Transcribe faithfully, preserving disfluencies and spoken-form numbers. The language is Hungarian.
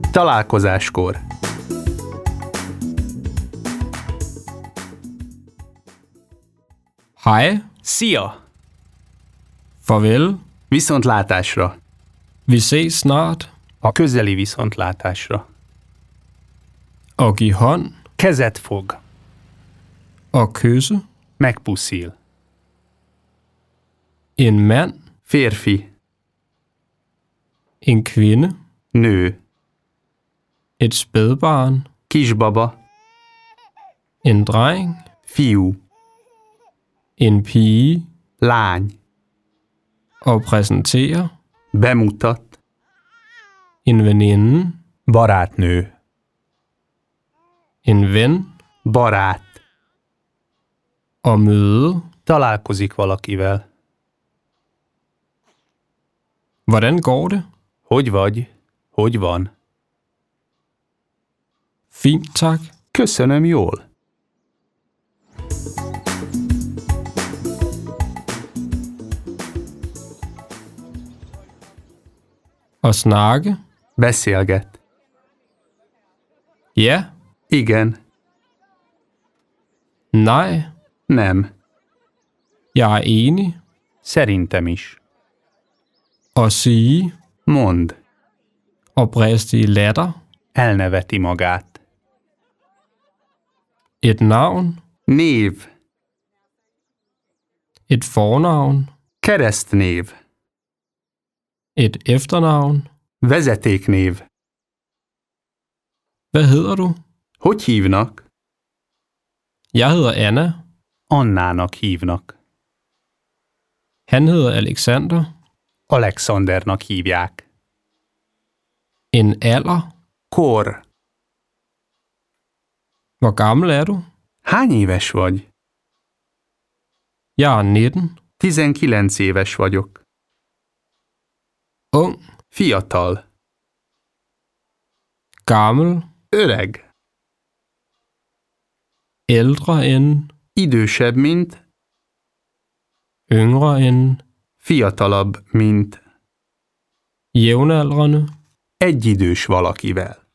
Találkozáskor. Hej, Szia! farvel, Viszontlátásra. vi ses snart, A közeli viszontlátásra. og giv hånd Kezet fog. og kysse. Megpuszil. En mand, Férfi. en kvinde, Nő. et spædbarn, Kisbaba. en dreng, Fiú. en pige, Lány. og præsentere Bemutat. en veninde, Barátnő. en ven, Barát. og møde. Találkozik valakivel. Hvordan går det? Hogy vagy? Hogy van? Fint, tak. Köszönöm, jól. At snakke? Beszélget. Ja, Igen. nej, Nem. jeg er enig. Szerintem is. At sige Mond. og briste i latter. Elneveti magát. Et navn, Név. et fornavn, Keresztnév. et efternavn. Vezetéknév. Hvad hedder du? Hogy hívnak? Jeg hedder Anna. Annának hívnak. Han hedder Alexander. Alexandernak hívják. En alder. Kor. Hvor gammel er du? Hány éves vagy? Jeg er nitten. Tizenkilenc éves vagyok. Ung. Fiatal. Gammel. Öreg. Ældre end. Idősebb, mint. Yngre end. Fiatalabb, mint. Jævnaldrende. Egyidős valakivel.